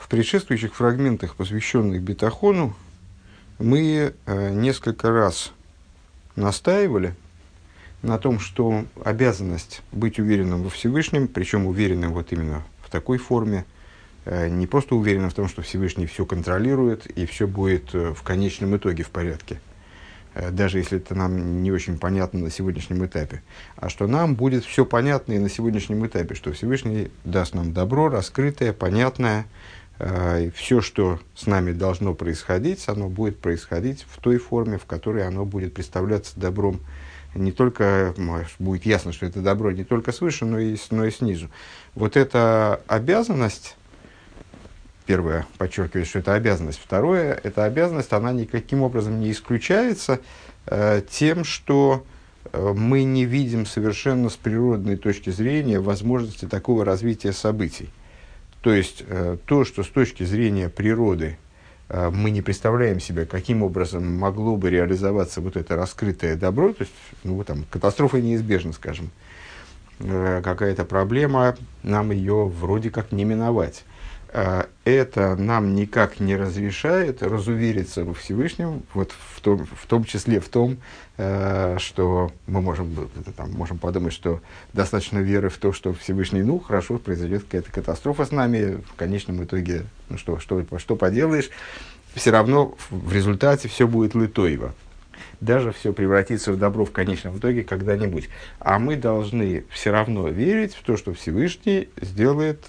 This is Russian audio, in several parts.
предшествующих фрагментах, посвященных бетахону, мы несколько раз настаивали на том, что обязанность быть уверенным во Всевышнем, причем уверенным вот именно в такой форме, не просто уверенным в том, что Всевышний все контролирует и все будет в конечном итоге в порядке, даже если это нам не очень понятно на сегодняшнем этапе, а что нам будет все понятно и на сегодняшнем этапе, что Всевышний даст нам добро, раскрытое, понятное, и все, что с нами должно происходить, оно будет происходить в той форме, в которой оно будет представляться добром. Не только будет ясно, что это добро не только свыше, но и снизу. Вот эта обязанность, первое, подчеркивает, что это обязанность. Второе, эта обязанность, она никаким образом не исключается тем, что мы не видим совершенно с природной точки зрения возможности такого развития событий. То есть, то, что с точки зрения природы мы не представляем себе, каким образом могло бы реализоваться вот это раскрытое добро, то есть, катастрофа неизбежна, скажем, какая-то проблема, нам ее вроде как не миновать. Это нам никак не разрешает разувериться во Всевышнем, вот в том числе в том, что мы можем подумать, что достаточно веры в то, что Всевышний, хорошо, произойдет какая-то катастрофа с нами, в конечном итоге, что поделаешь, все равно в результате все будет лытоево. Даже все превратится в добро в конечном итоге когда-нибудь. А мы должны все равно верить в то, что Всевышний сделает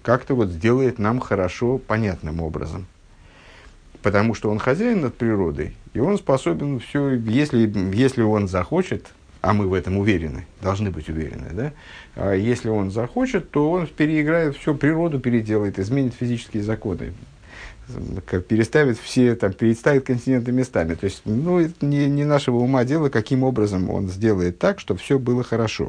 нам хорошо, понятным образом. Потому что он хозяин над природой, и он способен все, если он захочет, а мы в этом уверены, должны быть уверены, да? А если он захочет, то он переиграет всю природу, переделает, изменит физические законы. Переставит континенты местами. То есть, это не нашего ума дело, каким образом он сделает так, чтобы все было хорошо.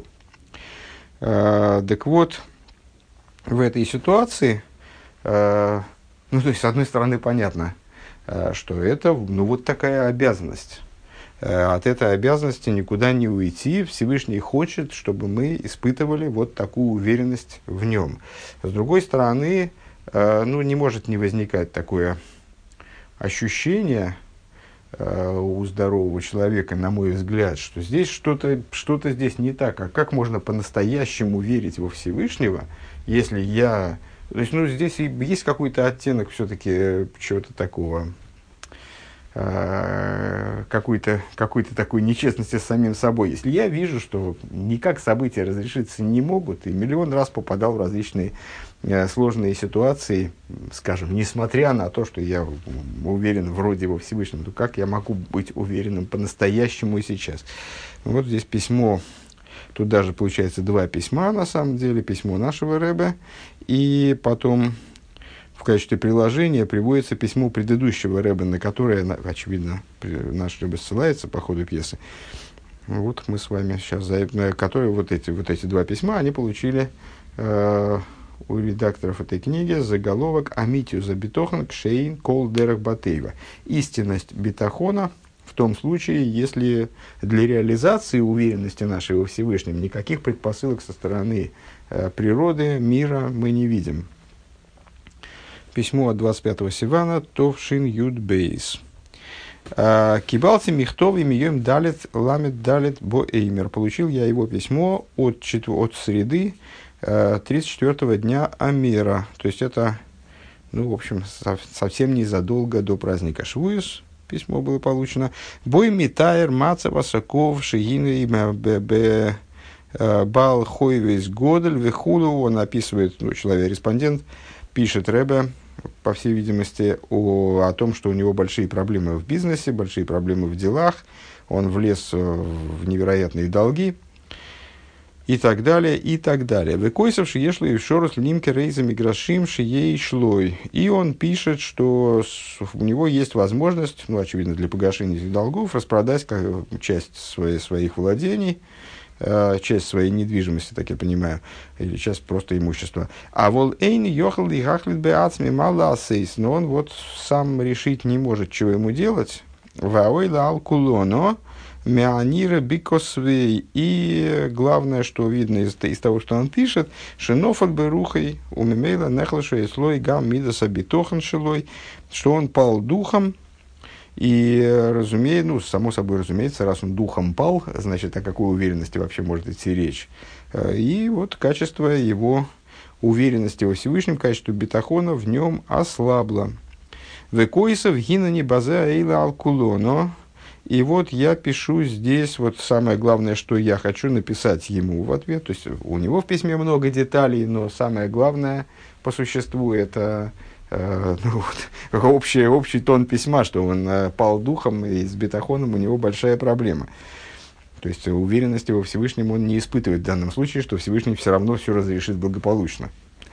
Так вот, в этой ситуации, то есть, с одной стороны, понятно, что это, вот такая обязанность. От этой обязанности никуда не уйти. Всевышний хочет, чтобы мы испытывали вот такую уверенность в нем. С другой стороны, не может не возникать такое ощущение у здорового человека, на мой взгляд, что здесь что-то здесь не так. А как можно по-настоящему верить во Всевышнего, если я... То есть, здесь есть какой-то оттенок все-таки чего-то такого, какой-то такой нечестности с самим собой. Если я вижу, что никак события разрешиться не могут, и миллион раз попадал в различные сложные ситуации, скажем, несмотря на то, что я уверен вроде во Всевышнем, то как я могу быть уверенным по-настоящему сейчас? Вот здесь письмо, тут даже получается два письма, на самом деле, письмо нашего Ребе, и потом в качестве приложения приводится письмо предыдущего Ребе, на которое, очевидно, наш Ребе ссылается по ходу пьесы. Вот мы с вами сейчас, которые вот эти два письма, они получили у редакторов этой книги заголовок «Амитию за битохон кшейн кол дерах батейва». Истинность битахона в том случае, если для реализации уверенности нашей во Всевышнем никаких предпосылок со стороны природы, мира мы не видим. Письмо от 25 Сивана, Товшин Юд Бейс. Кибалти михтов и мием далит ламет далит бо эймер. Получил я его письмо от среды 34-го дня Амера. То есть это, совсем незадолго до праздника Швуис письмо было получено. Бой митайр маца васаков шигины б бал хойвейс годель вехулу. Он описывает, человек-респондент, пишет Ребе, по всей видимости, о том, что у него большие проблемы в бизнесе, большие проблемы в делах, он влез в невероятные долги, и так далее, и так далее. Векойсов шиешло и шорос лимке рейзами грошим шией шлой. И он пишет, что у него есть возможность, очевидно, для погашения этих долгов, распродать часть своих владений, часть своей недвижимости, так я понимаю, или часть просто имущества. А вол эйн йохал и хахлит беацми маласейс, но он сам решить не может, чего ему делать. Ваойла алкулоно меанира бикосвей. И главное, что видно из того, что он пишет, шинофак берухой умемейла нехлашу и слой гам мидаса битохан шилой, что он пал духом. И, разумеется, ну, само собой разумеется, раз он духом пал, значит, о какой уверенности вообще может идти речь. И вот качество его уверенности во Всевышнем, качество бетахона в нем ослабло. Векоисов гинани базе эйла алкулоно. И вот я пишу здесь, вот самое главное, что я хочу написать ему в ответ. То есть у него в письме много деталей, но самое главное по существу это общий тон письма, что он пал духом, и с бетахоном у него большая проблема. То есть уверенности во Всевышнем он не испытывает в данном случае, что Всевышний все равно все разрешит благополучно.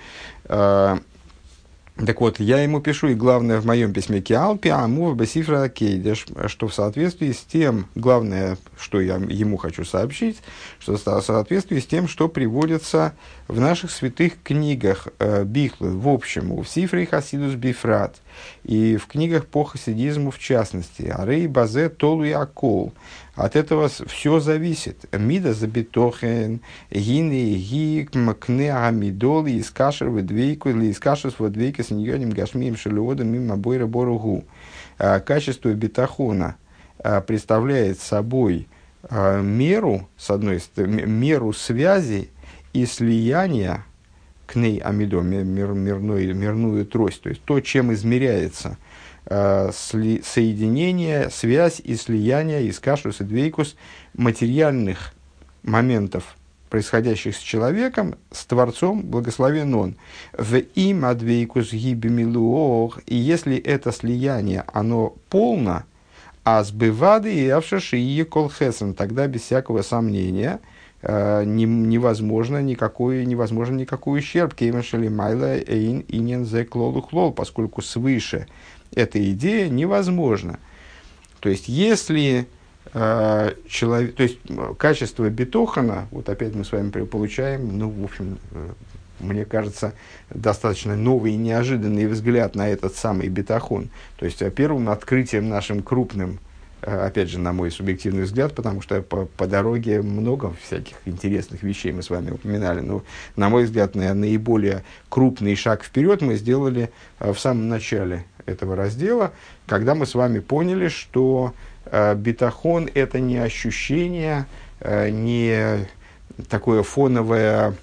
Так вот, я ему пишу, и главное в моем письме «Киалпи амув басифра кейдеш», что в соответствии с тем, главное, что я ему хочу сообщить, что в соответствии с тем, что приводится в наших святых книгах Бихлы, в общем, в Сифре Хасидус Бифрат, и в книгах по хасидизму в частности, «Арей базе толу якол». От этого все зависит. Мида забитохен, гини ги мкне амидол, и скашер выдвейку, или скашер с выдвейку с ньоним гашмием шелеодом мимо бойра боругу. Качество бетахона представляет собой меру, с одной стороны, меру связи и слияния кней амидо, мирную трость, то есть то, чем измеряется соединение, связь и слияние из кашус и двейкус материальных моментов, происходящих с человеком, с Творцом, благословен Он. В им адвейкус гибемилуох, и если это слияние, оно полно, а сбывады и авшаши и колхесен, тогда без всякого сомнения невозможно никакой ущерб, кеймашали майла эйн инен зе клолу хлол, поскольку свыше эта идея невозможна. То есть, если человек, то есть, качество бетохана, вот опять мы с вами получаем, ну, в общем, мне кажется, достаточно новый и неожиданный взгляд на этот самый бетахон. То есть, первым открытием нашим крупным, опять же, на мой субъективный взгляд, потому что по дороге много всяких интересных вещей мы с вами упоминали, но, на мой взгляд, наиболее крупный шаг вперед мы сделали в самом начале этого раздела, когда мы с вами поняли, что бетахон – это не ощущение, не такое фоновое,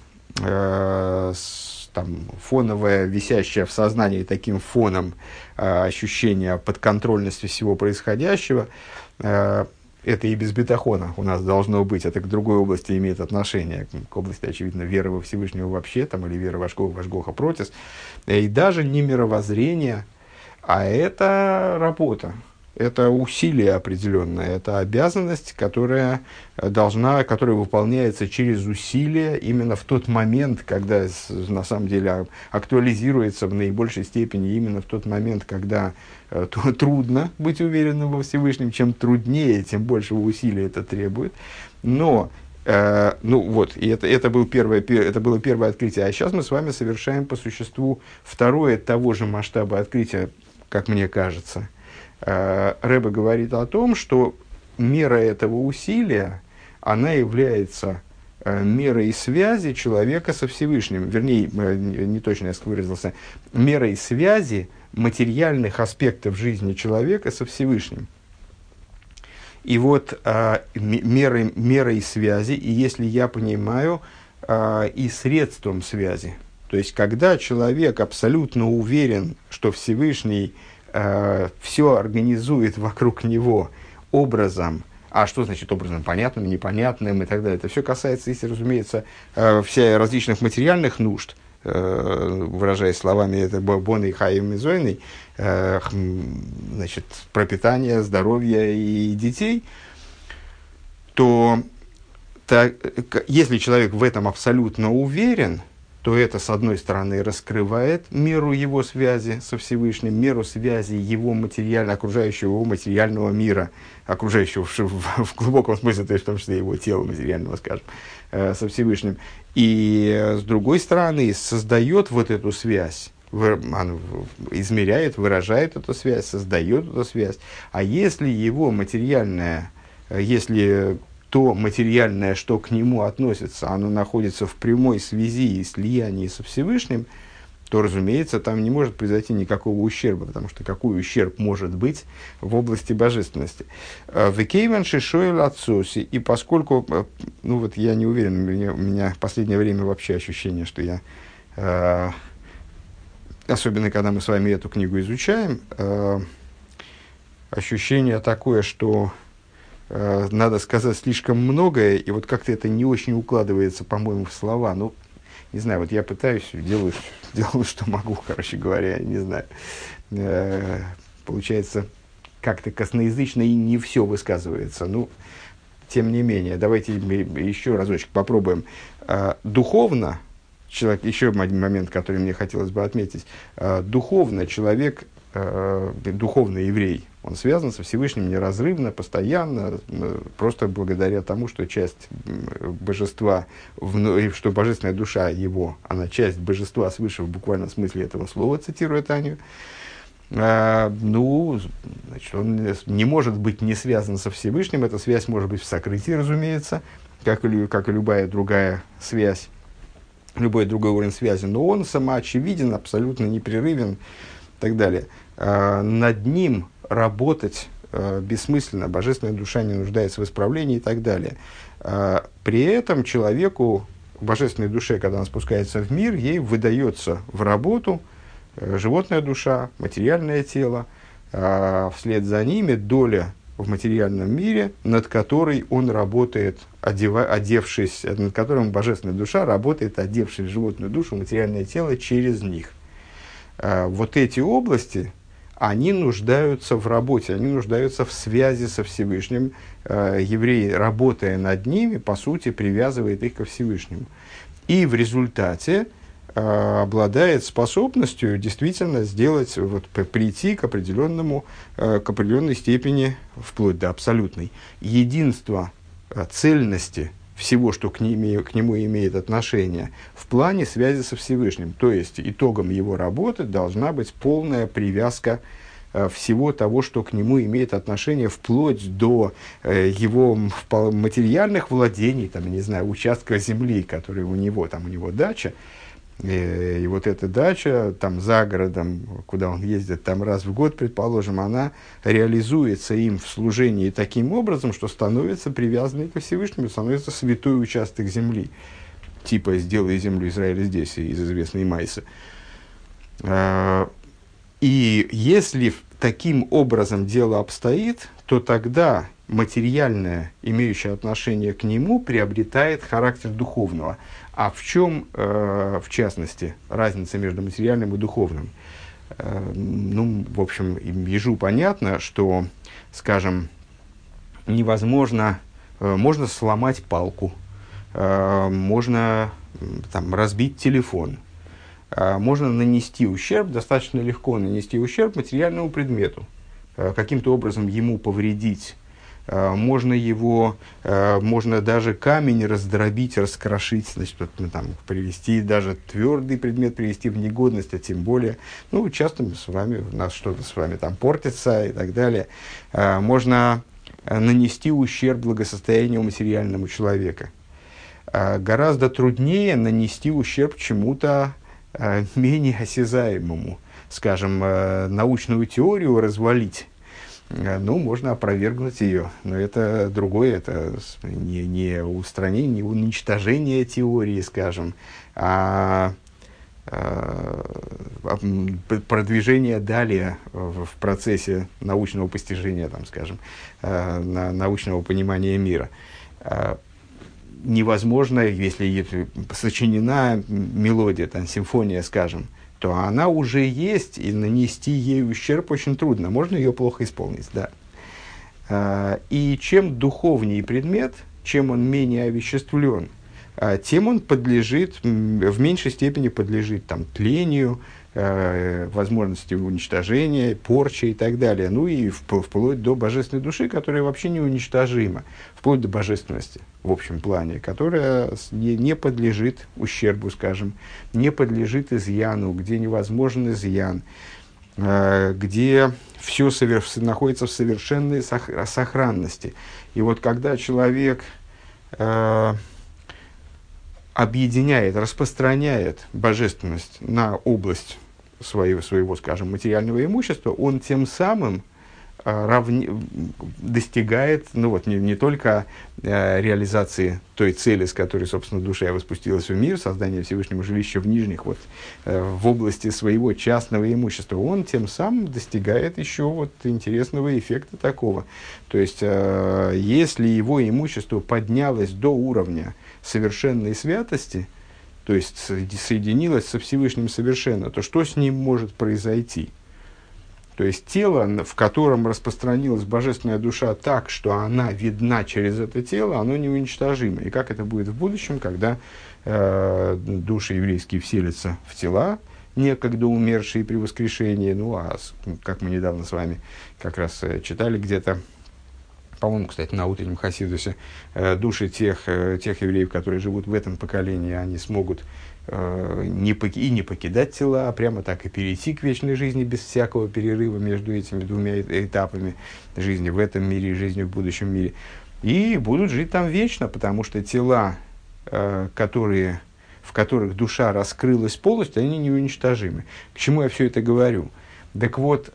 фоновое, висящее в сознании таким фоном ощущение подконтрольности всего происходящего. Это и без бетахона у нас должно быть. Это к другой области имеет отношение, к области, очевидно, веры во Всевышнего вообще, там, или веры в Ашгоха Протис. И даже не мировоззрение, а это работа. Это усилие определенное, это обязанность, которая выполняется через усилие именно в тот момент, когда на самом деле актуализируется в наибольшей степени именно в тот момент, когда трудно быть уверенным во Всевышнем. Чем труднее, тем большего усилия это требует. Но ну вот, и это было первое открытие. А сейчас мы с вами совершаем по существу второе того же масштаба открытия, как мне кажется. Ребе говорит о том, что мера этого усилия, она является мерой связи человека со Всевышним. Вернее, не точно я выразился, мерой связи материальных аспектов жизни человека со Всевышним. И вот мерой связи, и если я понимаю, и средством связи. То есть, когда человек абсолютно уверен, что Всевышний все организует вокруг него образом, а что значит образом? Понятным, непонятным и так далее. Это все касается, если, разумеется, все различных материальных нужд, выражаясь словами это боны, хаим и зойны, значит, пропитание, здоровье и детей, то если человек в этом абсолютно уверен, то это, с одной стороны, раскрывает меру его связи со Всевышним, меру связи его окружающего его материального мира, окружающего в глубоком смысле, то есть в том числе его тела материального, скажем, со Всевышним. И, с другой стороны, создает вот эту связь, измеряет, выражает эту связь, создает эту связь. А если его материальное если то материальное, что к нему относится, оно находится в прямой связи и слиянии со Всевышним, то, разумеется, там не может произойти никакого ущерба, потому что какой ущерб может быть в области божественности. «Векейвен шишоэл отцоси», и поскольку, ну вот я не уверен, у меня в последнее время вообще ощущение, что я, особенно когда мы с вами эту книгу изучаем, ощущение такое, что надо сказать слишком многое, и вот как-то это не очень укладывается, по-моему, в слова. Ну, не знаю, вот я пытаюсь, делаю, что могу, короче говоря, не знаю. Получается, как-то косноязычно и не все высказывается. Ну, тем не менее, давайте еще разочек попробуем. Духовно, человек, еще один момент, который мне хотелось бы отметить. Духовно человек, духовный еврей, он связан со Всевышним неразрывно, постоянно, просто благодаря тому, что часть божества, что божественная душа его, она часть божества свыше в буквальном смысле этого слова, цитируя Таню. Ну, значит, он не может быть не связан со Всевышним, эта связь может быть в сокрытии, разумеется, как и любая другая связь, любой другой уровень связи, но он самоочевиден, абсолютно непрерывен и так далее. Над ним работать бессмысленно, божественная душа не нуждается в исправлении и так далее. При этом человеку, божественной душе, когда она спускается в мир, ей выдается в работу животная душа, материальное тело, вслед за ними доля в материальном мире, над которой он работает, одевшись, над которым божественная душа работает, одевшись в животную душу, материальное тело через них. Вот эти области, они нуждаются в работе, они нуждаются в связи со Всевышним. Еврей, работая над ними, по сути, привязывает их ко Всевышнему. И в результате обладает способностью действительно сделать, вот, прийти к определенной степени, вплоть до абсолютной, единства, цельности всего, что к нему имеет отношение, в плане связи со Всевышним. То есть, итогом его работы должна быть полная привязка всего того, что к нему имеет отношение, вплоть до его материальных владений, там, не знаю, участка земли, который у него дача. И вот эта дача, там за городом, куда он ездит там раз в год, предположим, она реализуется им в служении таким образом, что становится привязанной ко Всевышнему, становится святой участок земли. Типа «сделай землю Израиля здесь» из известной Майсы. И если таким образом дело обстоит, то тогда материальное, имеющее отношение к нему, приобретает характер духовного. А в чем, в частности, разница между материальным и духовным? Ну, в общем, ежу понятно, что, скажем, невозможно, можно сломать палку, можно там, разбить телефон, можно нанести ущерб, достаточно легко нанести ущерб материальному предмету, каким-то образом ему повредить. Можно даже камень раздробить, раскрошить, значит, там, привести, даже твердый предмет привести в негодность, а тем более, ну, часто у нас что-то с вами там портится и так далее. Можно нанести ущерб благосостоянию материальному человека. Гораздо труднее нанести ущерб чему-то менее осязаемому. Скажем, научную теорию развалить. Ну, можно опровергнуть ее, но это другое, это не устранение, не уничтожение теории, скажем, а продвижение далее в процессе научного постижения, там, скажем, научного понимания мира. Невозможно, если сочинена мелодия, там, симфония, скажем, то она уже есть, и нанести ей ущерб очень трудно. Можно ее плохо исполнить, да. И чем духовнее предмет, чем он менее овеществлен, тем он подлежит, в меньшей степени подлежит там, тлению, возможности уничтожения, порчи и так далее. Ну и вплоть до божественной души, которая вообще неуничтожима, вплоть до божественности в общем плане, которая не подлежит ущербу, скажем, не подлежит изъяну, где невозможен изъян. где все находится в совершенной сохранности. И вот когда человек объединяет, распространяет божественность на область своего, скажем, материального имущества, он тем самым достигает, ну вот, не только реализации той цели, с которой, собственно, душа воспустилась в мир, создание Всевышнего жилища в нижних, вот, в области своего частного имущества, он тем самым достигает еще вот интересного эффекта такого. То есть, если его имущество поднялось до уровня совершенной святости, то есть соединилось со Всевышним совершенно, то что с ним может произойти? То есть тело, в котором распространилась божественная душа так, что она видна через это тело, оно неуничтожимо. И как это будет в будущем, когда души еврейские вселятся в тела, некогда умершие при воскрешении. Ну, как мы недавно с вами как раз читали где-то, по-моему, кстати, на утреннем Хасидусе, души тех евреев, которые живут в этом поколении, они смогут не покидать тела, а прямо так и перейти к вечной жизни без всякого перерыва между этими двумя этапами жизни в этом мире и жизни в будущем мире. И будут жить там вечно, потому что тела, в которых душа раскрылась полностью, они неуничтожимы. К чему я все это говорю? Так вот,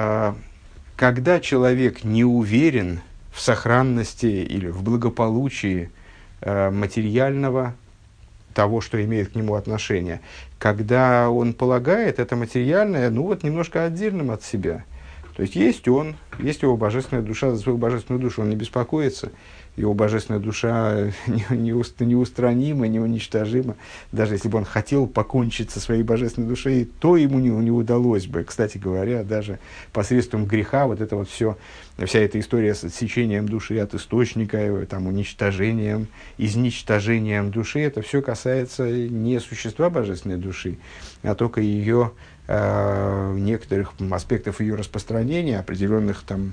когда человек не уверен в сохранности или в благополучии материального, того, что имеет к нему отношение, когда он полагает это материальное, ну вот немножко отдельным от себя. То есть есть его божественная душа, за свою божественную душу он не беспокоится, его божественная душа неустранима, неуничтожима. Даже если бы он хотел покончить со своей божественной душой, то ему не удалось бы. Кстати говоря, даже посредством греха, вот это вот все, вся эта история с отсечением души от источника, там, уничтожением, изничтожением души, это все касается не существа божественной души, а только ее некоторых аспектов ее распространения, определенных там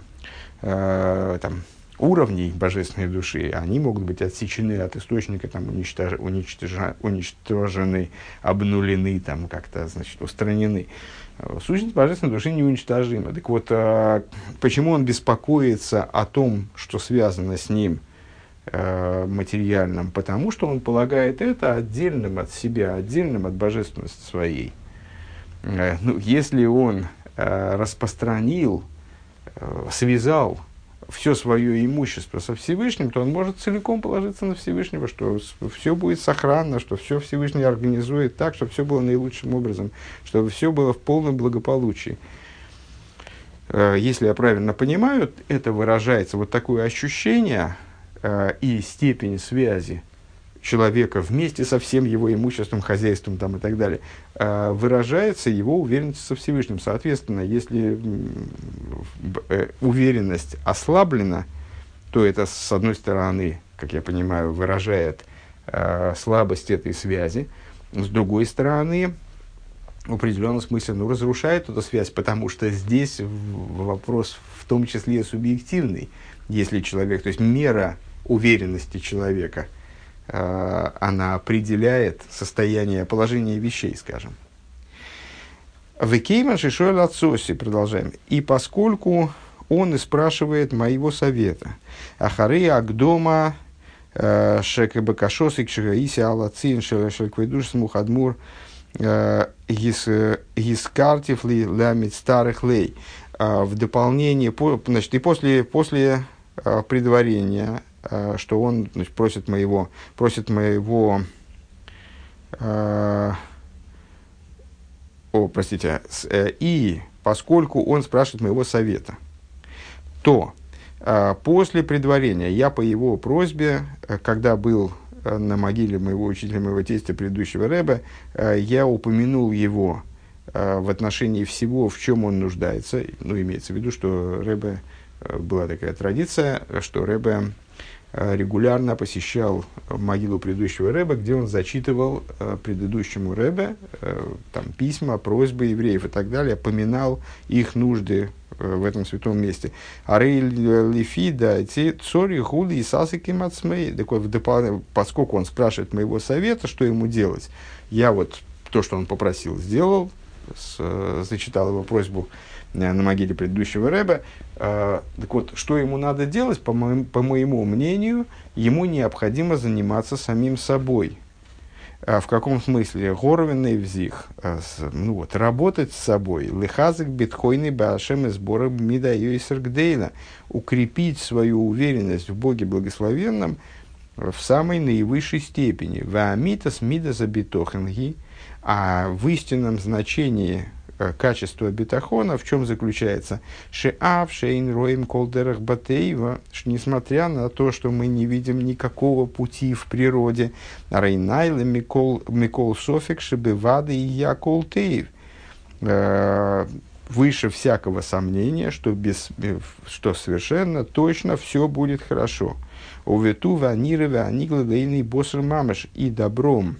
уровней божественной души, они могут быть отсечены от источника, там, уничтожены, обнулены, там, как-то, значит, устранены. Сущность божественной души неуничтожима. Так вот, почему он беспокоится о том, что связано с ним материальным? Потому что он полагает это отдельным от себя, отдельным от божественности своей. Ну, если он распространил, связал все свое имущество со Всевышним, то он может целиком положиться на Всевышнего, что все будет сохранно, что все Всевышний организует так, чтобы все было наилучшим образом, чтобы все было в полном благополучии. Если я правильно понимаю, это выражается, вот такое ощущение и степень связи человека вместе со всем его имуществом, хозяйством там, и так далее, выражается его уверенность со Всевышним. Соответственно, если уверенность ослаблена, то это, с одной стороны, как я понимаю, выражает слабость этой связи, с другой стороны, в определенном смысле, разрушает эту связь, потому что здесь вопрос в том числе субъективный. Если человек, то есть мера уверенности человека, она определяет состояние, положение вещей, скажем. «Векейман шишоэль отцоси», продолжаем, «и поскольку он и спрашивает моего совета, ахары агдома шекебакашос и кшегаиси алацин шелквейдуш смухадмур гискартив ли лямит старых лей». В дополнение, значит, и после предварения, что он, значит, просит моего и поскольку он спрашивает моего совета, то после предварения я по его просьбе, когда был на могиле моего учителя, моего тестя, предыдущего ребе, я упомянул его в отношении всего, в чем он нуждается. Ну, имеется в виду, что ребе, была такая традиция, что ребе регулярно посещал могилу предыдущего ребе, где он зачитывал предыдущему ребе там, письма, просьбы евреев и так далее, поминал их нужды в этом святом месте. Арей лифида цори хули и сасики мацмей. Поскольку он спрашивает моего совета, что ему делать, я вот то, что он попросил, сделал, зачитал его просьбу на могиле предыдущего рэбе. Так вот, что ему надо делать, по моему мнению, ему необходимо заниматься самим собой. В каком смысле? Горовенный взих. Работать с собой. Лихазык битхойный башем из сбора мида йойсергдейна. Укрепить свою уверенность в Боге Благословенном в самой наивысшей степени. Ваамитас мида забитохенги. А в истинном значении качества битахона в чем заключается? Шеав шейн роим колдерах батеева. Несмотря на то, что мы не видим никакого пути в природе. Рейнайла микол софик шебевады и я колтеев. Выше всякого сомнения, что совершенно точно все будет хорошо. Увету ваниры ванигла дейный боср мамаш. И добром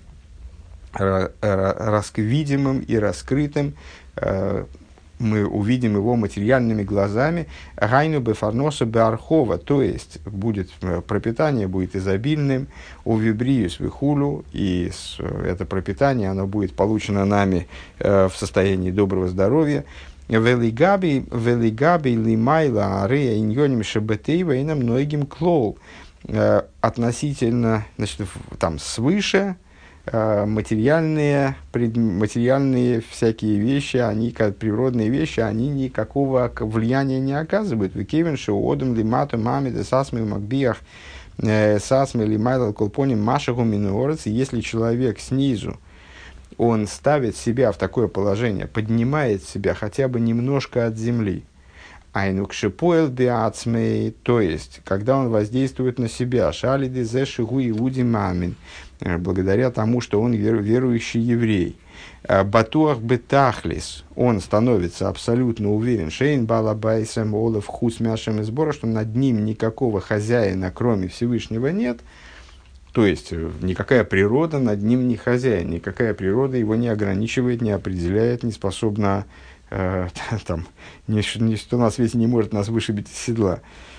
видимым и раскрытым мы увидим его материальными глазами. Гайну бефарноса беархова, то есть пропитание будет изобильным, у вибриюс вихулю, и это пропитание оно будет получено нами в состоянии доброго здоровья. Велигаби лимайла арея иньоним шабетеева и на многим клоу. Относительно, там свыше, материальные всякие вещи, они, как природные вещи, они никакого влияния не оказывают. Викевин шоудом лимату мамида сасми в макбиях сасми лимайла колпоним машаху минуорец. Если человек снизу, он ставит себя в такое положение, поднимает себя хотя бы немножко от земли. Айнукшипоэл биацмей, то есть, когда он воздействует на себя, шалиды зе шигу иуди мамин, благодаря тому, что он верующий еврей. Батуах бетахлис, он становится абсолютно уверен, шейн балабайсем олов хус мяшем и сбора, что над ним никакого хозяина, кроме Всевышнего, нет. То есть, никакая природа над ним не хозяин, никакая природа его не ограничивает, не определяет, не способна там, ничто на свете не может нас вышибить из седла.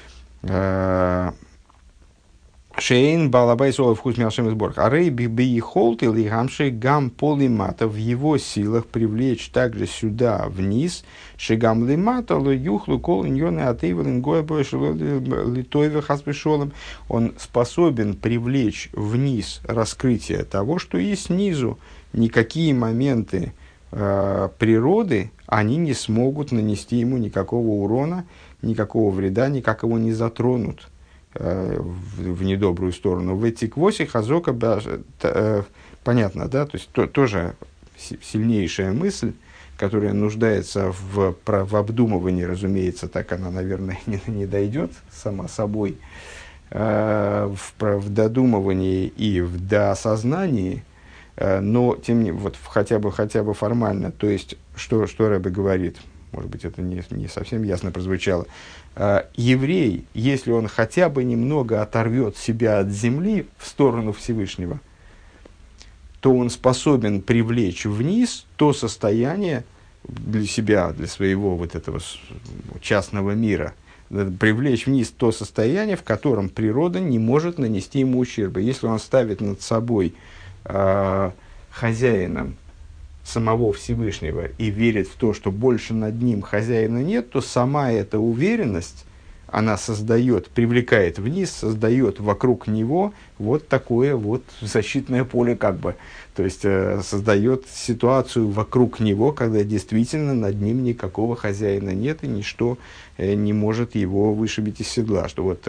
Шейн балабай солов вкус мяшем сборах. А рей би холт или гамши гам полимата, в его силах привлечь также сюда вниз. Шигам лимата ло юхлу кол иньоны атейвелин гоя больше литойве хаспешолом. Он способен привлечь вниз раскрытие того, что и снизу. Никакие моменты природы, они не смогут нанести ему никакого урона, никакого вреда, никак его не затронут в недобрую сторону. В эти квоси хазока, понятно, да, то есть тоже сильнейшая мысль, которая нуждается в обдумывании, разумеется, так она, наверное, не дойдет сама собой, в додумывании и в доосознании. Но, тем не менее, вот хотя бы формально, то есть, что Рэбе говорит, может быть, это не совсем ясно прозвучало. Еврей, если он хотя бы немного оторвет себя от земли в сторону Всевышнего, то он способен привлечь вниз то состояние для себя, для своего вот этого частного мира, привлечь вниз то состояние, в котором природа не может нанести ему ущерба. Если он ставит над собой хозяином самого Всевышнего и верит в то, что больше над ним хозяина нет, то сама эта уверенность, она привлекает вниз, создает вокруг него вот такое вот защитное поле как бы. То есть, создает ситуацию вокруг него, когда действительно над ним никакого хозяина нет и ничто не может его вышибить из седла. Что вот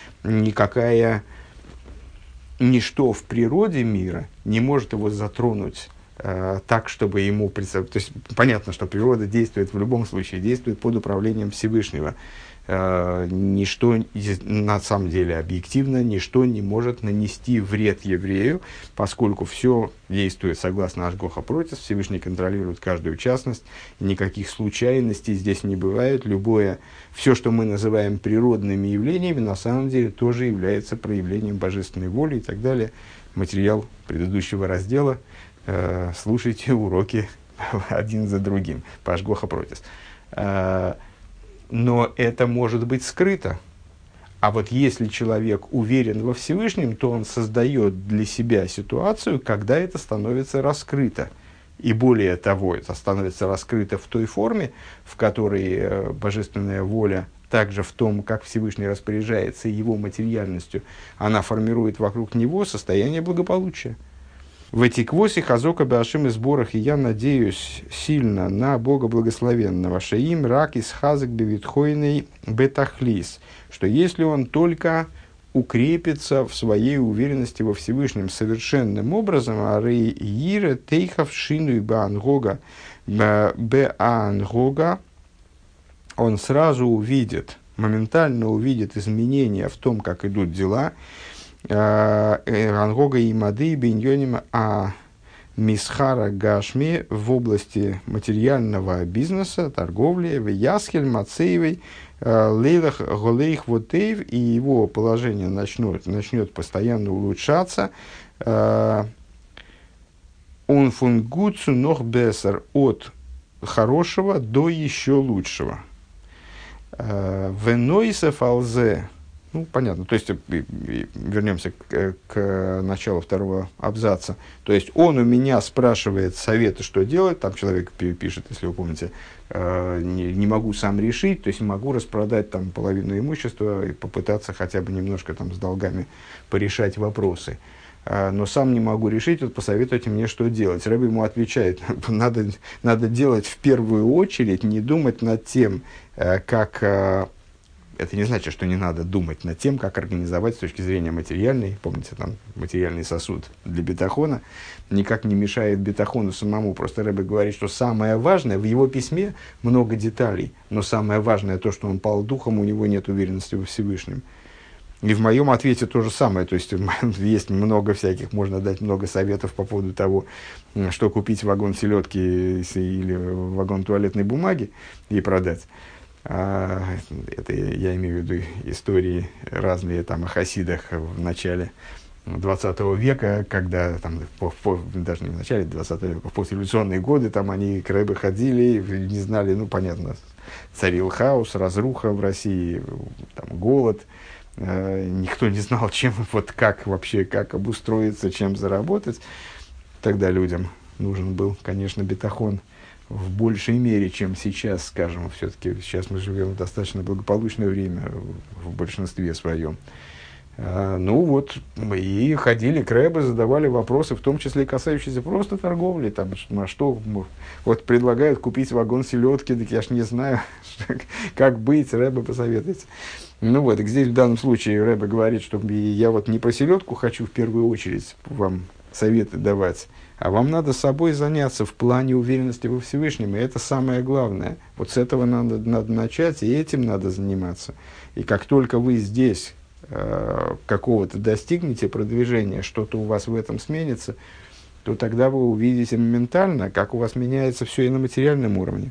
ничто в природе мира не может его затронуть так, чтобы ему представить. То есть, понятно, что природа действует в любом случае, действует под управлением Всевышнего. Ничто, на самом деле, объективно, ничто не может нанести вред еврею, поскольку все действует согласно Ашгоха Протис, Всевышний контролирует каждую частность, никаких случайностей здесь не бывает. Все, что мы называем природными явлениями, на самом деле тоже является проявлением божественной воли и так далее. Материал предыдущего раздела. Слушайте уроки один за другим по Ашгоха Протис. Но это может быть скрыто. А вот если человек уверен во Всевышнем, то он создает для себя ситуацию, когда это становится раскрыто. И более того, это становится раскрыто в той форме, в которой божественная воля, также в том, как Всевышний распоряжается его материальностью, она формирует вокруг него состояние благополучия. В эти квоси хазока башим и сборах, и я надеюсь сильно на Бога благословенного, шеим рак из хазык бевитхойный бетахлис, что если он только укрепится в своей уверенности во Всевышнем совершенным образом, арей ире тейхав шину и баангога беангога, он сразу увидит, моментально увидит изменения в том, как идут дела, ангога и мады биньоним мисхара гашми в области материального бизнеса, торговли, в ясхель мацеевой, лейлах голейх вотеев, и его положение начнет постоянно улучшаться. Он фунгуцу нох бесар, от хорошего до еще лучшего. Венойса фалзе. Ну, понятно. То есть, вернемся к началу второго абзаца. То есть, он у меня спрашивает советы, что делать. Там человек пишет, если вы помните, не могу сам решить, то есть, могу распродать там половину имущества и попытаться хотя бы немножко там с долгами порешать вопросы. Но сам не могу решить, вот посоветуйте мне, что делать. Рэб ему отвечает, надо делать в первую очередь, не думать над тем, как... Это не значит, что не надо думать над тем, как организовать с точки зрения материальной. Помните, там материальный сосуд для бетахона никак не мешает бетахону самому. Просто Рэбе говорит, что самое важное, в его письме много деталей, но самое важное то, что он пал духом, у него нет уверенности во Всевышнем. И в моем ответе то же самое. То есть, есть много всяких, можно дать много советов по поводу того, что купить вагон селедки или вагон туалетной бумаги и продать. Это я имею в виду истории разные там, о хасидах в начале 20 века, когда, там, даже не в начале 20 века, в послереволюционные годы, там они к Рэбе ходили, не знали, ну, понятно, царил хаос, разруха в России, там, голод, никто не знал, чем, вот как вообще, как обустроиться, чем заработать. Тогда людям нужен был, конечно, бетахон в большей мере, чем сейчас, скажем, все-таки сейчас мы живем в достаточно благополучное время в большинстве своем. Ну вот, и ходили к Рэбе, задавали вопросы, в том числе касающиеся просто торговли, там, что вот предлагают купить вагон селедки, так я ж не знаю, как быть, Рэбе посоветуйте. Ну вот, и здесь в данном случае Рэбе говорит, что я вот не про селедку хочу в первую очередь вам советы давать, а вам надо собой заняться в плане уверенности во Всевышнем, и это самое главное. Вот с этого надо начать, и этим надо заниматься. И как только вы здесь какого-то достигнете продвижения, что-то у вас в этом сменится, то тогда вы увидите моментально, как у вас меняется все и на материальном уровне.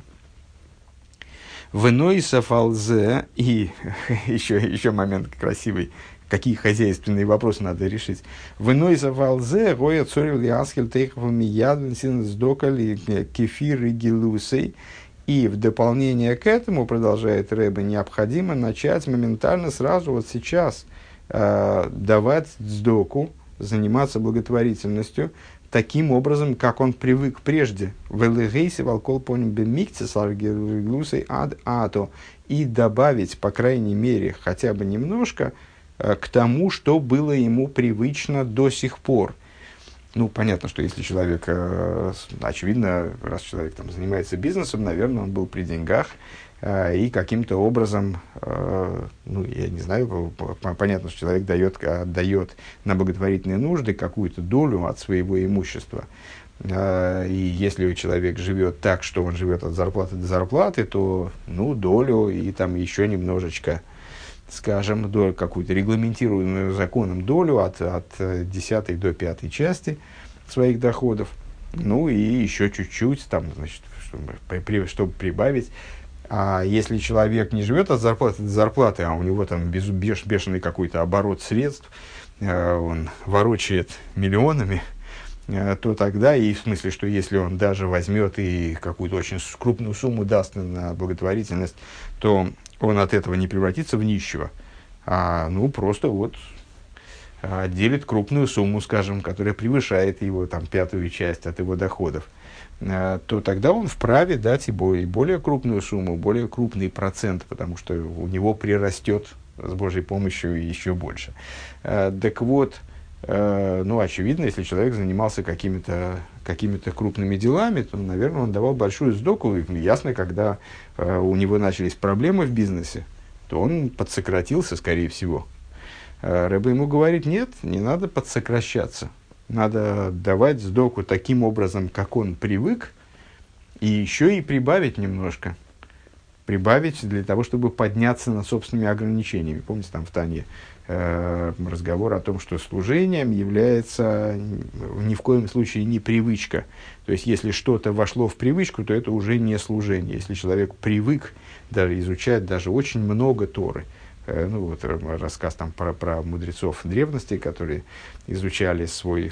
В иной сафалзе, и еще момент красивый, какие хозяйственные вопросы надо решить. В иной сафалзе, гоя цорил яскель тейхов миядвен син сдокали кефир и гилусей. И в дополнение к этому, продолжает Рэбе, необходимо начать моментально, сразу, вот сейчас, давать сдоку, заниматься благотворительностью, таким образом, как он привык прежде. И добавить, по крайней мере, хотя бы немножко, к тому, что было ему привычно до сих пор. Ну, понятно, что если человек, очевидно, раз человек там занимается бизнесом, наверное, он был при деньгах, и каким-то образом, ну, я не знаю, понятно, что человек отдает на благотворительные нужды какую-то долю от своего имущества. И если человек живет так, что он живет от зарплаты до зарплаты, то, ну, долю и там еще немножечко, скажем, какую-то регламентируемую законом долю от 10 до 5 части своих доходов, ну и еще чуть-чуть, там, значит, чтобы прибавить. А если человек не живет от зарплаты до зарплаты, а у него там бешеный какой-то оборот средств, он ворочает миллионами, то тогда, и в смысле, что если он даже возьмет и какую-то очень крупную сумму даст на благотворительность, то он от этого не превратится в нищего, а, ну, просто вот делит крупную сумму, скажем, которая превышает его там, 1/5 часть от его доходов, то тогда он вправе дать и более крупную сумму, более крупный процент, потому что у него прирастет с Божьей помощью еще больше. Так вот, очевидно, если человек занимался какими-то крупными делами, то, наверное, он давал большую сдоку. И ясно, когда у него начались проблемы в бизнесе, то он подсократился, скорее всего. Рэбе ему говорит: нет, не надо подсокращаться. Надо давать сдоку таким образом, как он привык, и еще и прибавить немножко. Прибавить для того, чтобы подняться над собственными ограничениями. Помните, там в Тане разговор о том, что служением является ни в коем случае не привычка. То есть, если что-то вошло в привычку, то это уже не служение. Если человек привык даже изучать даже очень много Торы, рассказ там про мудрецов древности, которые изучали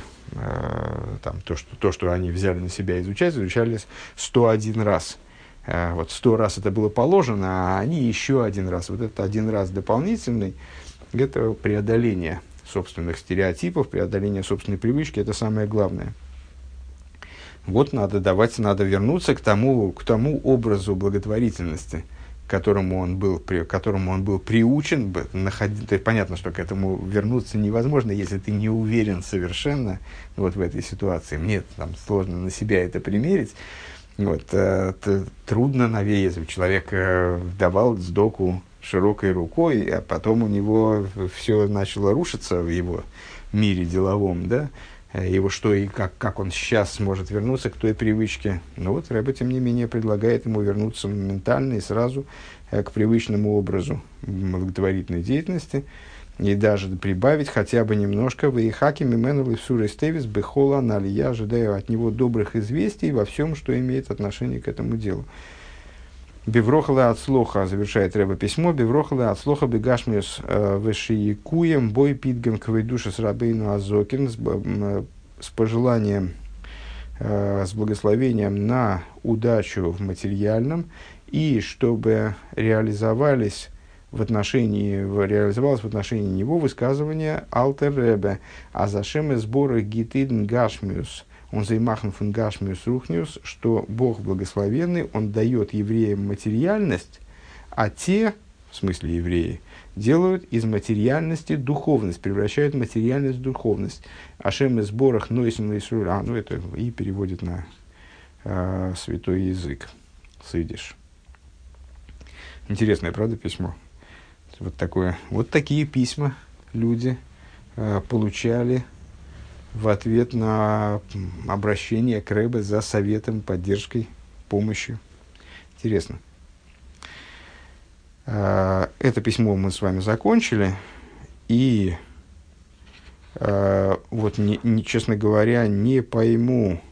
то, что они взяли на себя изучать, изучали 101 раз. 100 раз это было положено, а они еще один раз. Вот этот один раз дополнительный, это преодоление собственных стереотипов, преодоление собственной привычки, это самое главное. Вот надо вернуться к тому образу благотворительности, к которому он был приучен. То есть понятно, что к этому вернуться невозможно, если ты не уверен совершенно в этой ситуации. Мне сложно на себя это примерить. Трудно навеять. Человек давал сдоку широкой рукой, а потом у него все начало рушиться в его мире деловом, да? Его что и как он сейчас сможет вернуться к той привычке. Но Рэбе, тем не менее, предлагает ему вернуться моментально и сразу к привычному образу благотворительной деятельности, и даже прибавить хотя бы немножко «Ваихаки мимену лисуры стевис бехола нали». Я ожидаю от него добрых известий во всем, что имеет отношение к этому делу. Беврохала от слоха, завершает Рэбе письмо, беврохала от слоха бегашмиус вешиекуем бой питгем квейдуша с рабейну азокин, с пожеланием, с благословением на удачу в материальном, и чтобы реализовалось в отношении него высказывание Алтер Ребе «Азашем из сбора гитидн гашмиус». Он займахн фун гашмиус рухниус, что Бог благословенный, Он дает евреям материальность, а те, в смысле евреи, делают из материальности духовность, превращают материальность в духовность. Ашем из сборах нойсен лейсруль. Это и переводит на святой язык, сидиш. Интересное, правда, письмо? Вот такие письма люди получали в ответ на обращение к Рэбе за советом, поддержкой, помощью. Интересно. Это письмо мы с вами закончили. И честно говоря, не пойму.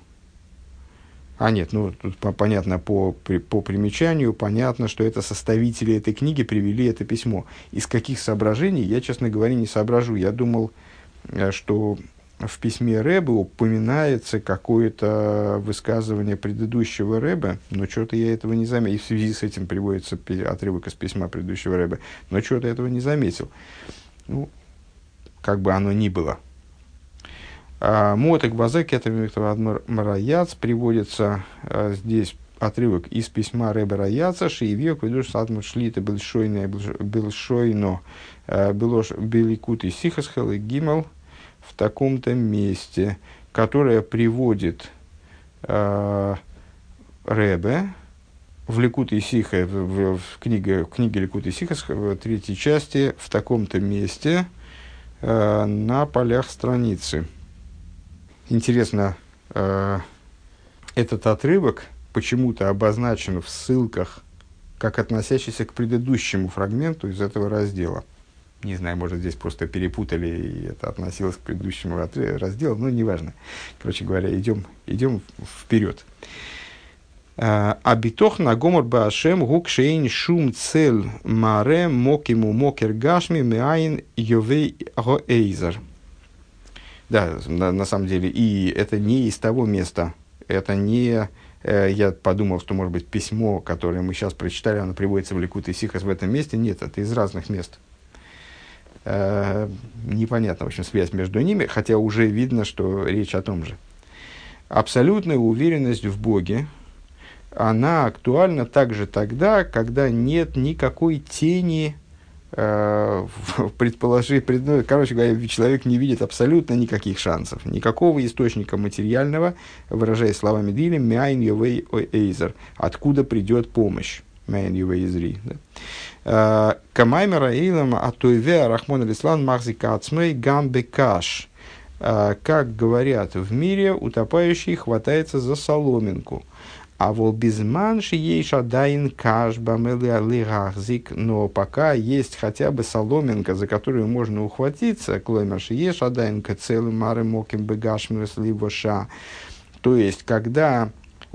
Тут понятно, по примечанию, понятно, что это составители этой книги привели это письмо. Из каких соображений, я, честно говоря, не соображу. Я думал, что в письме Рэбе упоминается какое-то высказывание предыдущего Рэбе, но что-то я этого не заметил. И в связи с этим приводится отрывок из письма предыдущего Рэбе, но что-то этого не заметил. Как бы оно ни было. Мотек базек это Раяц, приводится здесь отрывок из письма Рэбе Раяца, Шиевьё, Кведуш Сатмут Шлита Белшойно Беликут и Сихасхел и Гимел в таком-то месте, которое приводит Рэбе в Ликут и Сиха, в книге Ликут и Сиха, в 3 части, в таком-то месте на полях страницы. Интересно, этот отрывок почему-то обозначен в ссылках как относящийся к предыдущему фрагменту из этого раздела. Не знаю, может, здесь просто перепутали, и это относилось к предыдущему разделу, но неважно. Короче говоря, идем вперед. Абитох на гомор баашем гук шейн шум цель маре мокиму мокер гашми меайн йовей гоэйзер. Да, на самом деле, и это не из того места, это не... Я подумал, что, может быть, письмо, которое мы сейчас прочитали, оно приводится в Ликут и Сихас в этом месте. Нет, это из разных мест. Непонятна, в общем, связь между ними, хотя уже видно, что речь о том же. Абсолютная уверенность в Боге, она актуальна также тогда, когда нет никакой тени короче говоря, человек не видит абсолютно никаких шансов, никакого источника материального, выражаясь словами Дилем, «Мяйн ювей эйзер», откуда придет помощь, «Мяйн ювей эйзри». «Камаймера эйлам атуйве рахмон алислан махзик ацмей гамбе каш». Как говорят в мире, утопающий хватается за соломинку. А вол безманши ей шадайн кашба мэлиалирахзик, но пока есть хотя бы соломинка, за которую можно ухватиться, клоймаши ей шадайн кацелы мары моким бегашмирс либоша. То есть, когда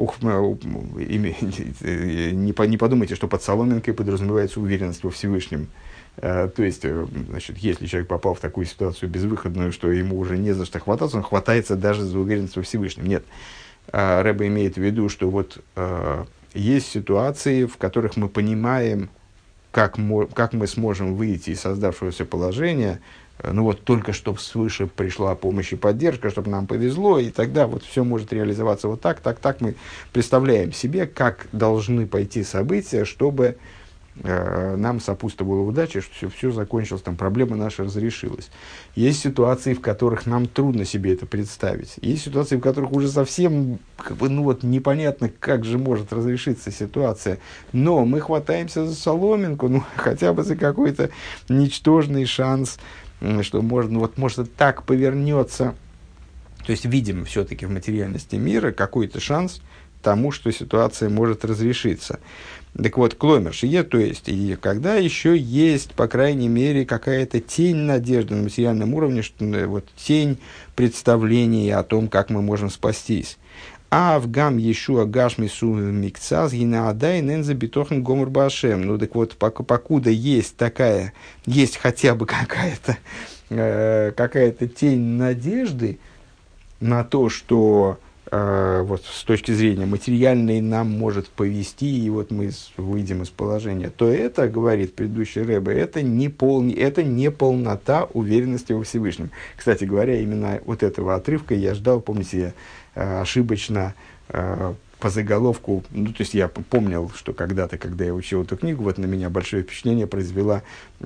не подумайте, что под соломинкой подразумевается уверенность во Всевышнем. То есть, значит, если человек попал в такую ситуацию безвыходную, что ему уже не за что хвататься, он хватается даже за уверенность во Всевышнем. Нет. Рэбе имеет в виду, что вот есть ситуации, в которых мы понимаем, как мы сможем выйти из создавшегося положения, ну вот только чтобы свыше пришла помощь и поддержка, чтобы нам повезло, и тогда вот все может реализоваться вот так. Мы представляем себе, как должны пойти события, чтобы нам сопутствовала удача, что все закончилось, там, проблема наша разрешилась. Есть ситуации, в которых нам трудно себе это представить. Есть ситуации, в которых уже совсем непонятно, как же может разрешиться ситуация. Но мы хватаемся за соломинку, хотя бы за какой-то ничтожный шанс, что может так повернется. То есть видим все-таки в материальности мира какой-то шанс тому, что ситуация может разрешиться. Так вот, кломер шие, то есть, и когда еще есть, по крайней мере, какая-то тень надежды на материальном уровне, что, вот, тень представления о том, как мы можем спастись. А в гам Ешуа гашмису микцаз гинаадай нензе битохн гомур башем. Ну, так вот, покуда есть хотя бы какая-то тень надежды на то, что вот с точки зрения материальной нам может повести, и вот мы выйдем из положения, то это, говорит предыдущий Рэбе, это не полнота уверенности во Всевышнем. Кстати говоря, именно вот этого отрывка я ждал, помните, я ошибочно по заголовку, то есть я помнил, что когда-то, когда я учил эту книгу, вот на меня большое впечатление произвела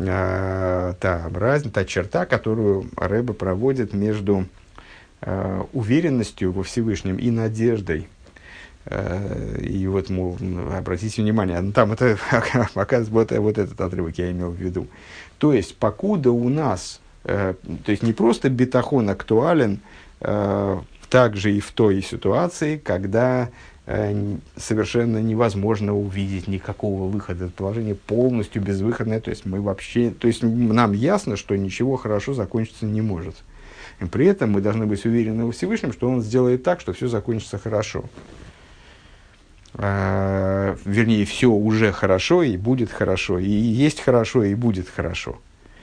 та черта, которую Рэбе проводит между уверенностью во Всевышнем и надеждой. И вот, мол, обратите внимание, там это, оказывается, вот этот отрывок я имел в виду. То есть, покуда у нас, то есть, не просто бетахон актуален, также и в той ситуации, когда совершенно невозможно увидеть никакого выхода. Это положение полностью безвыходное, то есть, нам ясно, что ничего хорошо закончиться не может. И при этом мы должны быть уверены во Всевышнем, что он сделает так, что все закончится хорошо. Вернее, все уже хорошо и будет хорошо, и есть хорошо и будет хорошо.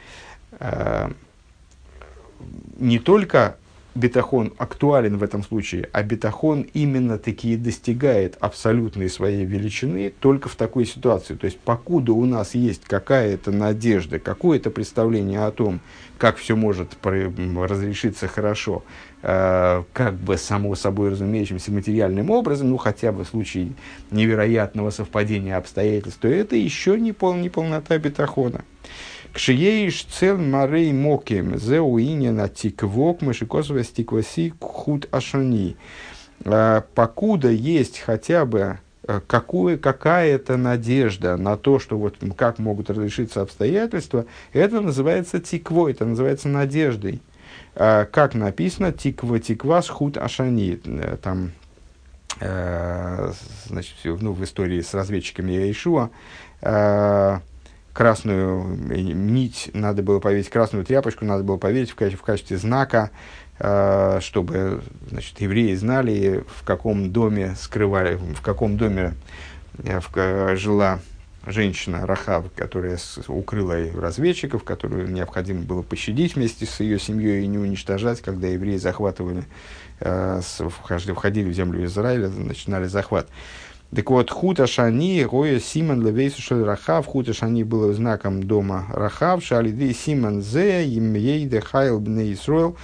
Не только бетахон актуален в этом случае, а бетахон именно-таки достигает абсолютной своей величины только в такой ситуации. То есть, покуда у нас есть какая-то надежда, какое-то представление о том, как все может разрешиться хорошо, как бы само собой разумеющимся материальным образом, хотя бы в случае невероятного совпадения обстоятельств, то это еще не полнота бетахона. Кшиеиш цел марей моким зеуинена тиквок мышикосова стикваси худ ашони. Покуда есть хотя бы какая-то надежда на то, что вот как могут разрешиться обстоятельства, это называется тикво, это называется надеждой. Как написано, тиква с худ ашани. Там, значит, в истории с разведчиками Иешуа, красную нить надо было повесить, красную тряпочку надо было повесить в качестве знака, чтобы, значит, евреи знали, в каком доме жила женщина Рахав, которая укрыла разведчиков, которую необходимо было пощадить вместе с ее семьей и не уничтожать, когда евреи захватывали, входили в землю Израиля, начинали захват. Так вот, хута шани, гоя симон левейсу шель рахав, хута шани было знаком дома рахав, шалиды симон зе, имейде хайл бне Исроэл.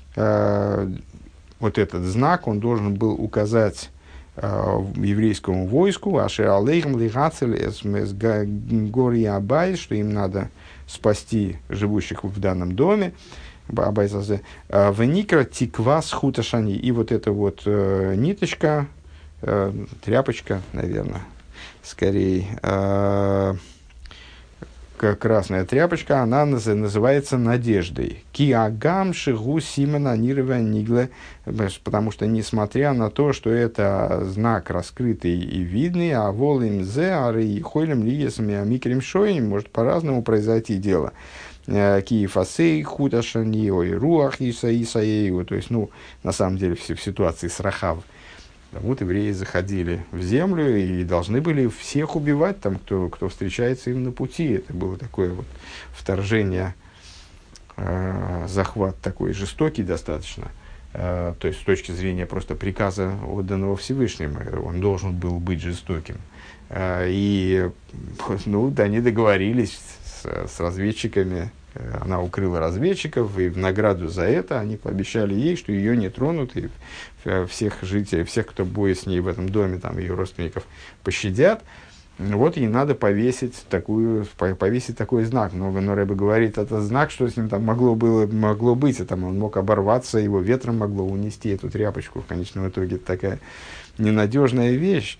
Вот этот знак, он должен был указать еврейскому войску, ашер алейхм лигацель эс гори абай, что им надо спасти живущих в данном доме, веникра тиква с хута шани. И вот эта вот ниточка, тряпочка, наверное, скорее, красная тряпочка, она называется надеждой. Киагам шигу симона нирова нигле, потому что, несмотря на то, что это знак раскрытый и видный, а волим зе, ары и хойлем лиесами амикрим шоим, может по-разному произойти дело. Киефасей худашани, ой, руах исаисаею, то есть, на самом деле, в ситуации с Рахав. Вот евреи заходили в землю и должны были всех убивать, там, кто встречается им на пути. Это было такое вот вторжение, захват такой жестокий достаточно. То есть, с точки зрения просто приказа, отданного Всевышним, он должен был быть жестоким. И они договорились с разведчиками. Она укрыла разведчиков, и в награду за это они пообещали ей, что ее не тронут, и всех жителей, всех, кто будет с ней в этом доме, там, ее родственников, пощадят. Вот ей надо повесить такой знак. Но Рэбе говорит, это знак, что с ним там могло быть, а там он мог оборваться, его ветром могло унести эту тряпочку. В конечном итоге это такая ненадежная вещь.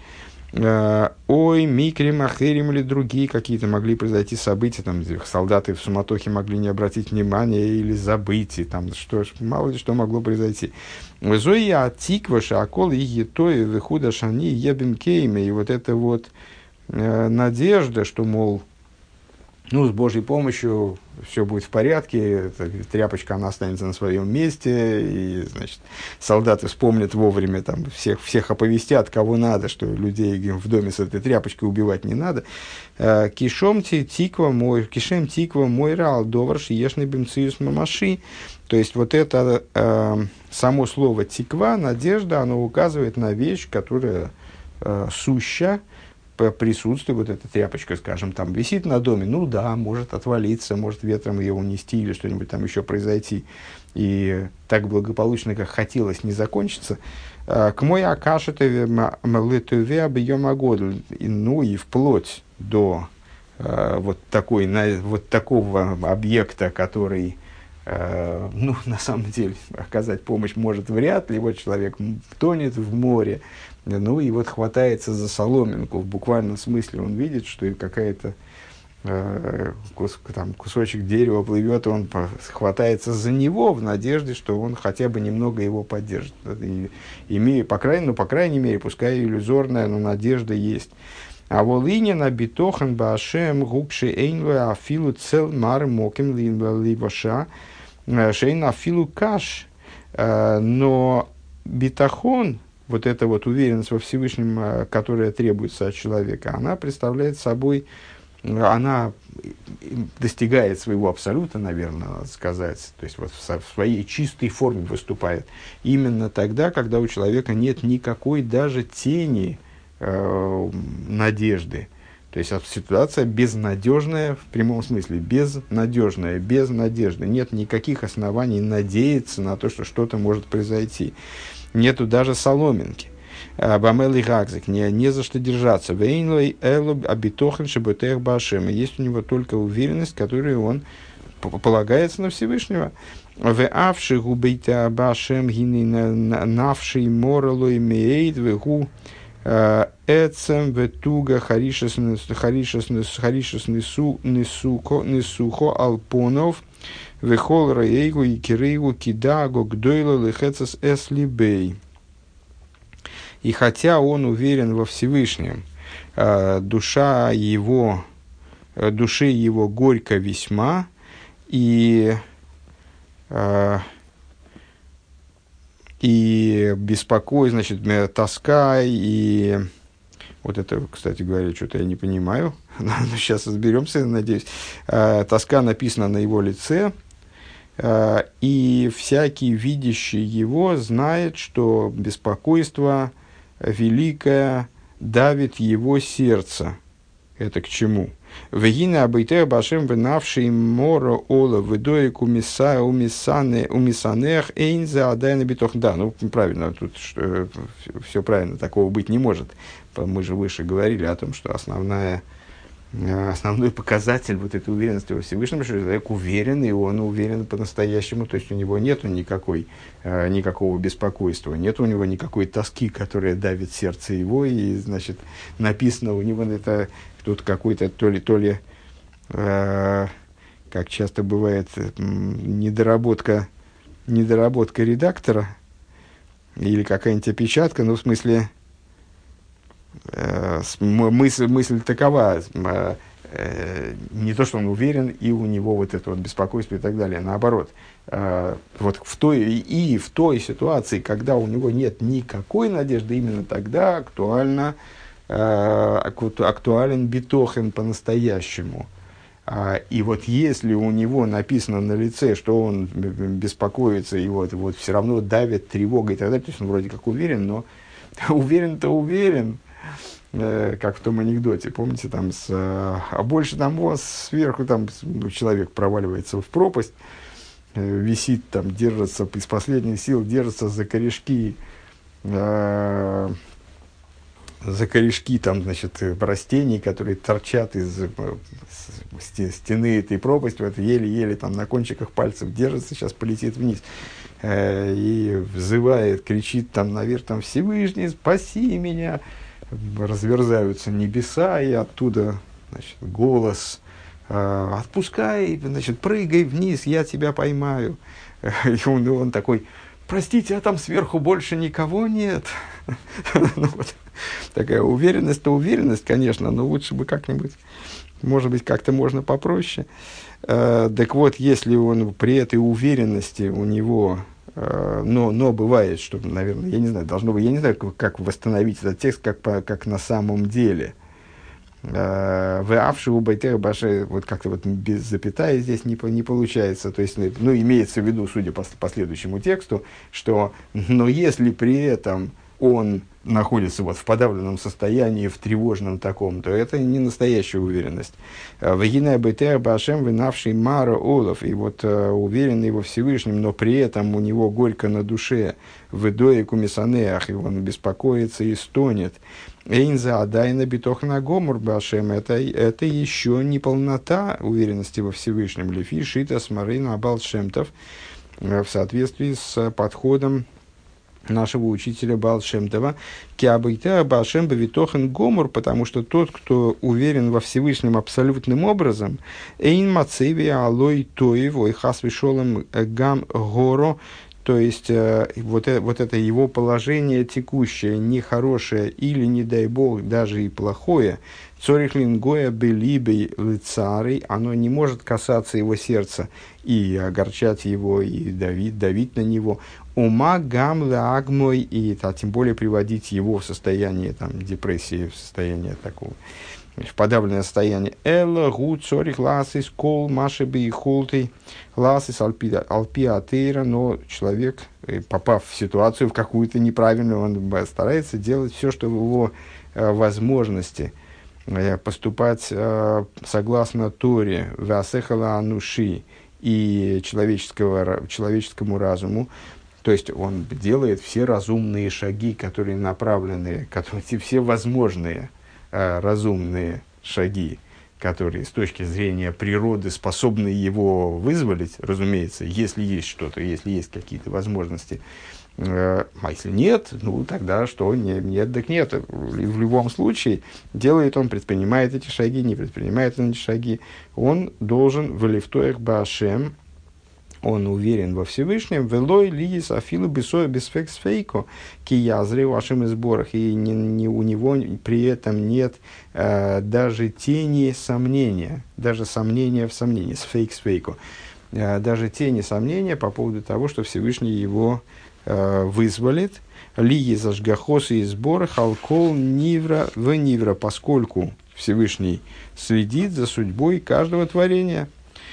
Ой, микрим, ахерим или другие какие-то могли произойти события, там, солдаты в суматохе могли не обратить внимания или забыть, и там, мало ли что могло произойти. Зоя атикваша, акол и етой, выхуда шани, ебим кейме, и вот это вот надежда, что, мол, с Божьей помощью все будет в порядке, тряпочка, она останется на своем месте, и, значит, солдаты вспомнят вовремя, там, всех оповестят, кого надо, что людей в доме с этой тряпочкой убивать не надо. Кишем тиква мой рал доварш ешный бимциюс мамаши. То есть, вот это само слово тиква, надежда, оно указывает на вещь, которая суща, присутствие, вот эта тряпочка, скажем, там висит на доме, может отвалиться, может ветром ее унести или что-нибудь там еще произойти. И так благополучно, как хотелось, не закончится. К мой акашетове млетове объема года. И вплоть до вот такого объекта, который, на самом деле, оказать помощь может вряд ли. Вот человек тонет в море, и вот хватается за соломинку. В буквальном смысле он видит, что какая-то кусочек дерева плывет, и он хватается за него в надежде, что он хотя бы немного его поддержит. По крайней мере, пускай иллюзорная, но надежда есть. А волинина битохан башем гукши эйнва афилу цел мар моким ливаша шейн афилу каш. Но битахон, вот эта вот уверенность во Всевышнем, которая требуется от человека, она представляет собой, она достигает своего абсолюта, наверное, надо сказать, то есть вот в своей чистой форме выступает именно тогда, когда у человека нет никакой даже тени надежды. То есть ситуация безнадежная в прямом смысле, безнадежная, без надежды. Нет никаких оснований надеяться на то, что что-то может произойти. Нету даже соломинки. Бамел и Гакзик, не за что держаться. Вейнлой элуб абитохан шебутех башем. Есть у него только уверенность, которую он полагается на Всевышнего. В авши губейта башем гини навший моралой меейд вегу эцем ветуга харишес несухо алпонов вехол раейгу и кирейгу кидаго гдойло лихецес эслибей. И хотя он уверен во Всевышнем, душе его горько весьма, и беспокой, значит, тоска, и вот это, кстати говоря, что-то я не понимаю, но сейчас разберемся, надеюсь. Тоска написана на его лице, и всякий, видящий его, знает, что беспокойство великое давит его сердце. Это к чему? Вегина абайтер башем вынавший моро ола выдоек умисанех эйнза адайна битох. Да, ну правильно, тут все правильно, такого быть не может. Мы же выше говорили о том, что основной показатель вот этой уверенности во Всевышнем, что человек уверен, и он уверен по-настоящему, то есть у него нет никакого беспокойства, нет у него никакой тоски, которая давит сердце его, и, значит, написано у него это тут какой-то то ли, как часто бывает, недоработка редактора, или какая-нибудь опечатка, ну, в смысле, мысль такова, не то, что он уверен, и у него вот это вот беспокойство и так далее, наоборот. Вот в той ситуации, когда у него нет никакой надежды, именно тогда актуален битохен по-настоящему. И вот если у него написано на лице, что он беспокоится, и вот все равно давит тревога и так далее, то есть он вроде как уверен, но уверен-то уверен, как в том анекдоте, помните, там, а больше там сверху там, человек проваливается в пропасть, висит там, держится из последних сил, держится за корешки там, значит, растений, которые торчат из стены этой пропасти, вот еле-еле там на кончиках пальцев держится, сейчас полетит вниз. И взывает, кричит там наверх, там, Всевышний, спаси меня. Разверзаются небеса, и оттуда, значит, голос: отпускай, значит, прыгай вниз, я тебя поймаю. И он такой: простите, а там сверху больше никого нет. Такая уверенность-то уверенность, конечно, но лучше бы как-нибудь, может быть, как-то можно попроще. Так вот, если он при этой уверенности у него, но бывает, что, наверное, я не знаю, должно быть, я не знаю, как восстановить этот текст, как на самом деле. Вавшиву байтер баше, вот как-то вот без запятой здесь не получается. То есть, ну, имеется в виду, судя по последующему тексту, что, но если при этом он находится вот в подавленном состоянии, в тревожном таком, то это не настоящая уверенность. Вагина байтер башем вынавший мара олов, и вот уверенный во Всевышнем, но при этом у него горько на душе, в идое кумисанеах, и он беспокоится и стонет. Эйнза адайна битохна гомур башем, это еще не полнота уверенности во Всевышнем. Лефи шита смарина абал шемтов, в соответствии с подходом нашего учителя Баал Шем Това, киабайта башем бавитохен гомур, потому что тот, кто уверен во Всевышнем абсолютным образом, эйн мацеви алой тоев, ой хас вишолом гам горо, то есть вот это его положение текущее, нехорошее или, не дай бог, даже и плохое, цорихлин гоя белибей лицарей, оно не может касаться его сердца и огорчать его, и давить на него. Ума гам лагмой, и тем более приводить его в состояние там, депрессии, в состояние такого, в подавленное состояние. Элла гу цорих ласис кол машеби и холтей ласис алпиатейра, но человек, попав в ситуацию в какую-то неправильную, он старается делать все, что в его возможности, поступать согласно Торе, васехала ануши, и человеческому разуму. То есть он делает все разумные шаги, которые направлены, все возможные разумные шаги, которые с точки зрения природы способны его вызволить, разумеется, если есть что-то, если есть какие-то возможности. А если нет, ну тогда что? Нет, так нет. В любом случае, предпринимает эти шаги, не предпринимает эти шаги, он должен в лифтоях башем, он уверен во Всевышнем, велой лиис афилу бесоя бесфексфейко, киязры вашим сборах, и у него при этом нет даже тени сомнения, даже сомнения в сомнении, сфейксфейко, даже тени сомнения по поводу того, что Всевышний его вызволит, лии зажгахосы и сбора халкол нивра в нивра, поскольку Всевышний следит за судьбой каждого творения.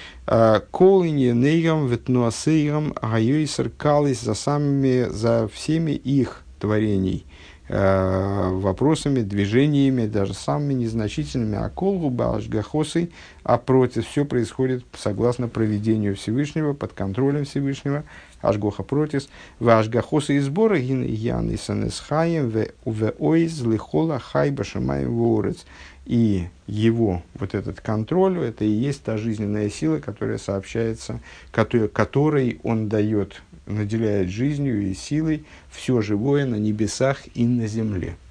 Колыни нейгам ветнуасейгам гайойсер калис, за всеми их творений вопросами, движениями, даже самыми незначительными, а колгу баашгахосой, а против все происходит согласно проведению Всевышнего, под контролем Всевышнего, ашгоха протис, в ашгахосы и сбора гин ян и санесхаем в ойз лихола хайба шамаем ворец. И его вот этот контроль, это и есть та жизненная сила, которая сообщается, которой он дает, наделяет жизнью и силой все живое на небесах и на земле.